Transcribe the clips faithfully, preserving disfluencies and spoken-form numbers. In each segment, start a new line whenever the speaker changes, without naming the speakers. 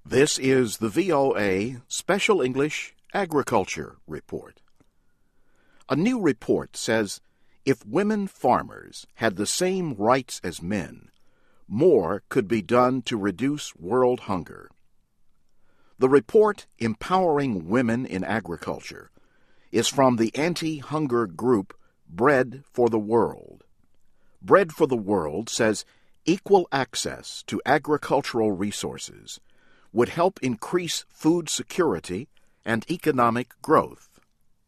This is the V O A Special English Agriculture Report. A new report says if women farmers had the same rights as men, more could be done to reduce world hunger. The report, Empowering Women in Agriculture, is from the anti-hunger group Bread for the World. Bread for the World says equal access to agricultural resources would help increase food security and economic growth.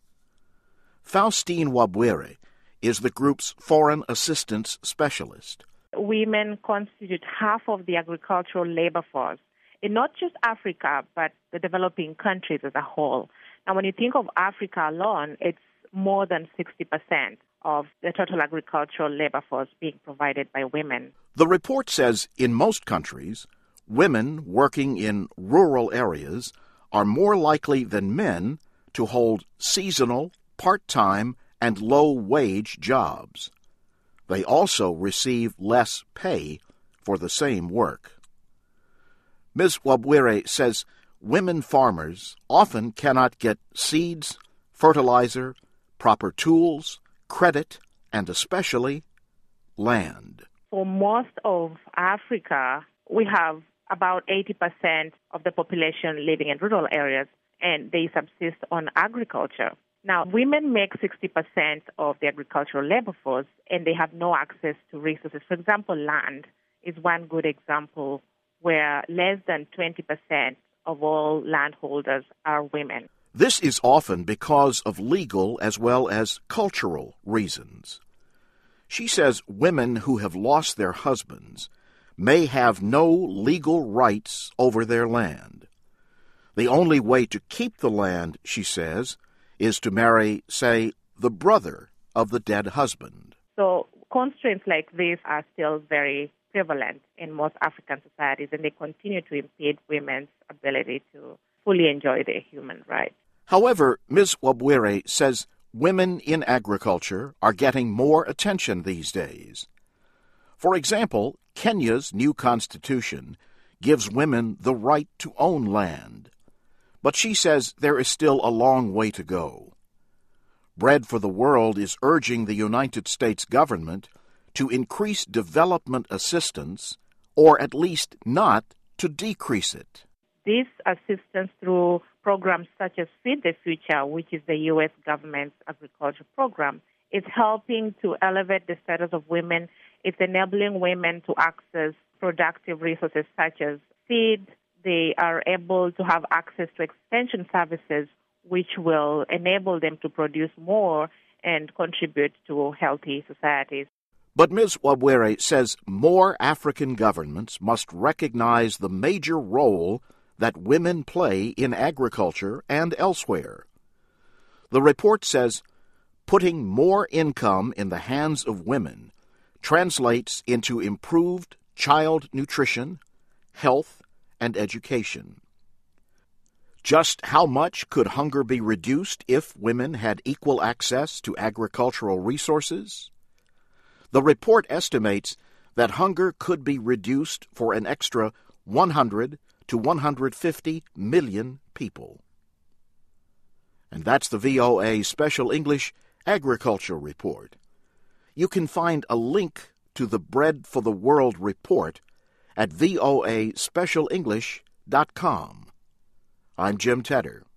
Faustine Wabwire is the group's foreign assistance specialist.
Women constitute half of the agricultural labor force in not just Africa, but the developing countries as a whole. Now, when you think of Africa alone, it's more than sixty percent of the total agricultural labor force being provided by women.
The report says in most countries, women working in rural areas are more likely than men to hold seasonal, part-time, and low-wage jobs. They also receive less pay for the same work. Miz Wabwire says women farmers often cannot get seeds, fertilizer, proper tools, credit, and especially land.
For most of Africa, we have about eighty percent of the population living in rural areas, and they subsist on agriculture. Now, women make sixty percent of the agricultural labor force, and they have no access to resources. For example, land is one good example where less than twenty percent of all landholders are women.
This is often because of legal as well as cultural reasons. She says women who have lost their husbands may have no legal rights over their land. The only way to keep the land, she says, is to marry, say, the brother of the dead husband.
So constraints like this are still very prevalent in most African societies, and they continue to impede women's ability to fully enjoy their human rights.
However, Miz Wabwire says women in agriculture are getting more attention these days. For example, Kenya's new constitution gives women the right to own land, but she says there is still a long way to go. Bread for the World is urging the United States government to increase development assistance, or at least not to decrease it.
This assistance through programs such as Feed the Future, which is the U S government's agriculture program, is helping to elevate the status of women. It's enabling women to access productive resources such as seed. They are able to have access to extension services, which will enable them to produce more and contribute to healthy societies.
But Miz Wabwire says more African governments must recognize the major role that women play in agriculture and elsewhere. The report says putting more income in the hands of women translates into improved child nutrition, health, and education. Just how much could hunger be reduced if women had equal access to agricultural resources? The report estimates that hunger could be reduced for an extra one hundred to one hundred fifty million people. And that's the V O A Special English Agriculture Report. You can find a link to the Bread for the World report at voa special english dot com. I'm Jim Tedder.